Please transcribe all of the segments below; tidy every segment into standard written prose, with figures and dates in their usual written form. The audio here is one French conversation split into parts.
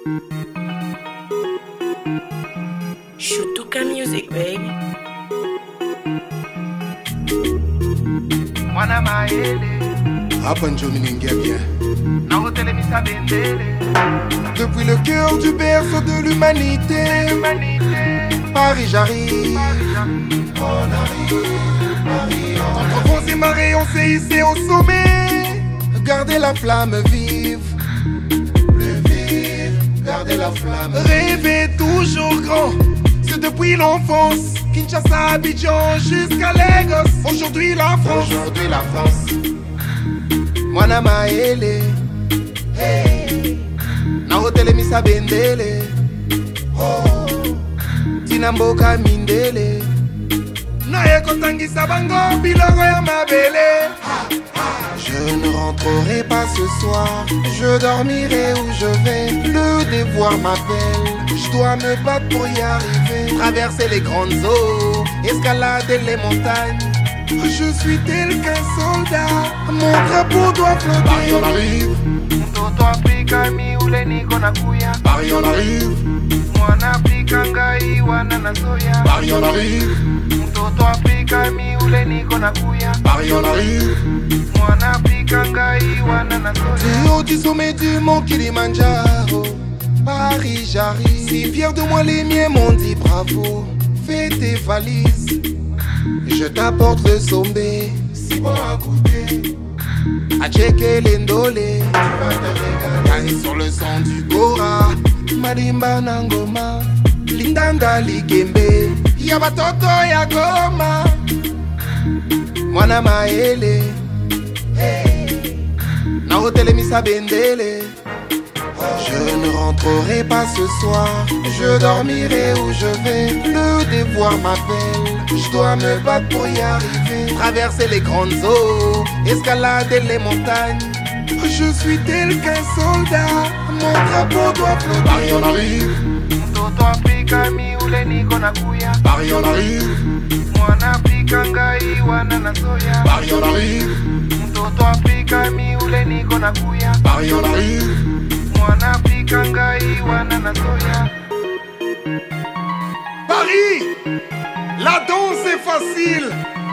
Shutuka music, baby. Mwana maele Hapa njo minengia bien. na hotele misabendele Depuis le cœur du berceau de l'humanité, Paris j'arrive. On arrive, Paris, entre fonds et marées, on s'est hissé au sommet. Gardez la flamme vive, plus vive, gardez la flamme. Rêvez toujours grand, c'est depuis l'enfance. Kinshasa, Abidjan, jusqu'à Lagos. Aujourd'hui la France, aujourd'hui la France. Mwana maele, hey. Na hotele misabendele, oh. Tina mboka mindele, na ekotangisa bango biloko ya mabele. Je ne rentrerai pas ce soir, je dormirai où je vais. Le devoir m'appelle, je dois me battre pour y arriver. Traverser les grandes eaux, escalader les montagnes. Je suis tel qu'un soldat, mon drapeau doit flotter. Paris on arrive, mtoto Afrika mi ule niko na kuya. Paris on arrive, Mwana Afrika ngai wana na soya. Paris on arrive, mtoto Afrika mi ule niko na kuya. Paris on arrive. Mwana Afrika ngai wana na soya. Du haut du sommet du mont Kilimanjaro, Paris j'arrive. Si fier de moi les miens m'ont dit bravo. Fais tes valises, je t'apporte le sommet. Si bon à goûter, à checker l'endolé. Tu vas te régaler sur le son du Gora. Marimba Nangoma, Lindanda Likembe, Yabatoto Yagoma. Mwana maele, hey. Na hotele misabendele. Je ne rentrerai pas ce soir, je dormirai où je vais. Le devoir m'appelle, je dois me battre pour y arriver. Traverser les grandes eaux, escalader les montagnes. Je suis tel qu'un soldat, mon drapeau doit flotter. Paris on arrive, mtoto Afrika mi ule niko na kuya. Paris on arrive, Mwana Afrika ngai wana na soya. Paris on arrive, mtoto Afrika mi ule niko na kuya. Paris on arrive. Mwana Afrika ngai wana na soya. Paris, la danse est facile.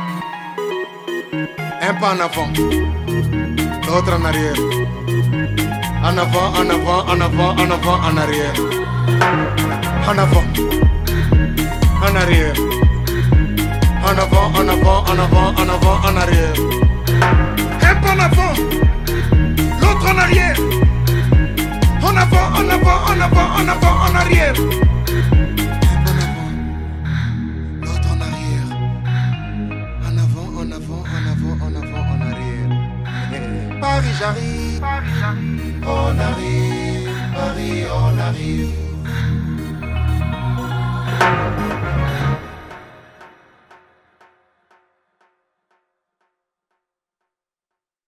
Un pas en avant, l'autre en arrière. En avant, en avant, en avant, en avant, en arrière. En avant, en arrière. En avant, en avant, en avant, en avant, en arrière. Un pas en avant, l'autre en arrière. En avant, en avant, en avant, en avant, en arrière. L'autre en arrière. En avant, en avant, en avant, en avant, en arrière. Paris j'arrive, Paris j'arrive. on arrive, Paris on arrive.